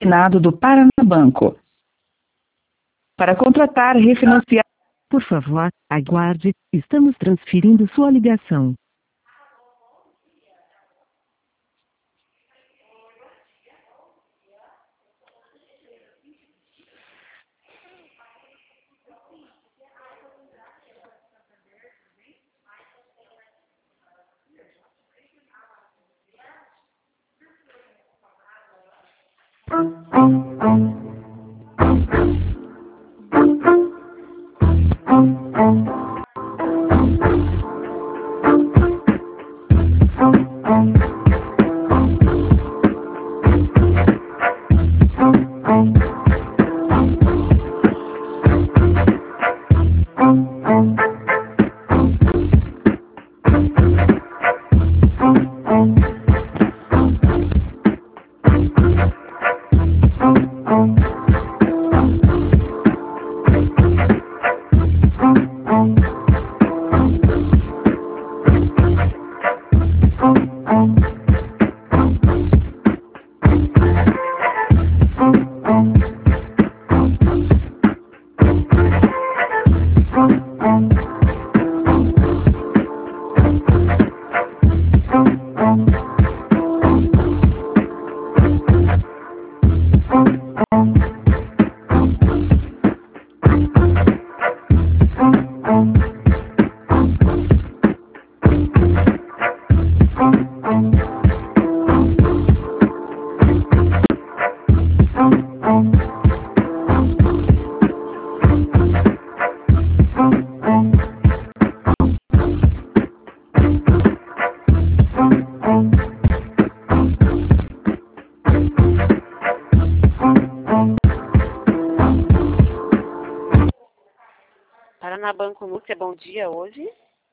Assinado do Paranabanco. Para contratar, refinanciar. Por favor, aguarde. Estamos transferindo sua ligação. Paranabanco Lúcia, bom dia hoje.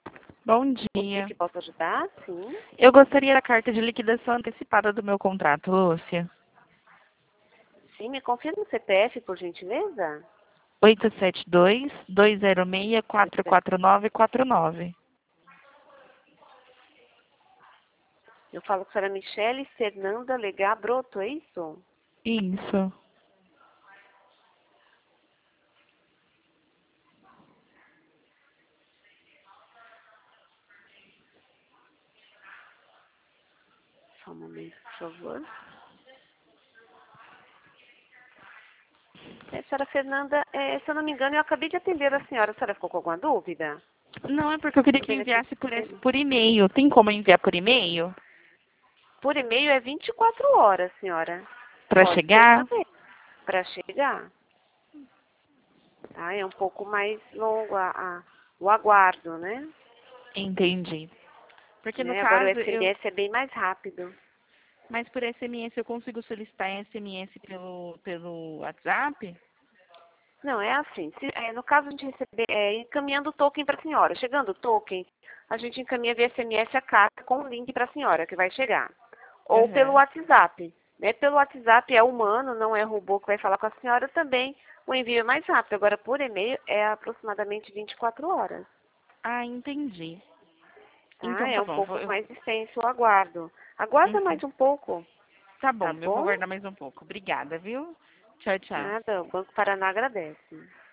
Bom O dia. que posso ajudar? Sim. Eu gostaria da carta de liquidação antecipada do meu contrato, Lúcia. Sim, me confirma o CPF, por gentileza? 872-206-44949. Eu falo com a senhora Michele Fernanda Legar Broto, é isso? Isso. Só um momento, por favor. Senhora Fernanda, se eu não me engano, eu acabei de atender a senhora. A senhora ficou com alguma dúvida? Não, é porque eu queria que enviasse por e-mail. Tem como enviar por e-mail? Por e-mail é 24 horas, senhora. Para Pode chegar? Para chegar. Tá? É um pouco mais longo o aguardo, né? Entendi. Porque no Agora o caso, SMS é bem mais rápido. Mas por SMS eu consigo solicitar SMS pelo WhatsApp? Não, é assim. No caso, a gente receber, encaminhando o token para a senhora. Chegando o token, a gente encaminha via SMS a carta com o link para a senhora, que vai chegar. Ou pelo WhatsApp. Né? Pelo WhatsApp é humano, não é robô que vai falar com a senhora também. O envio é mais rápido. Agora, por e-mail, é aproximadamente 24 horas. Ah, entendi. Tá? Então É tá um bom. pouco mais extenso o aguardo. Aguarda mais um pouco. Tá bom, Tá eu vou bom? aguardar mais um pouco. Obrigada, viu? Tchau, tchau. Nada, o Banco Paraná agradece.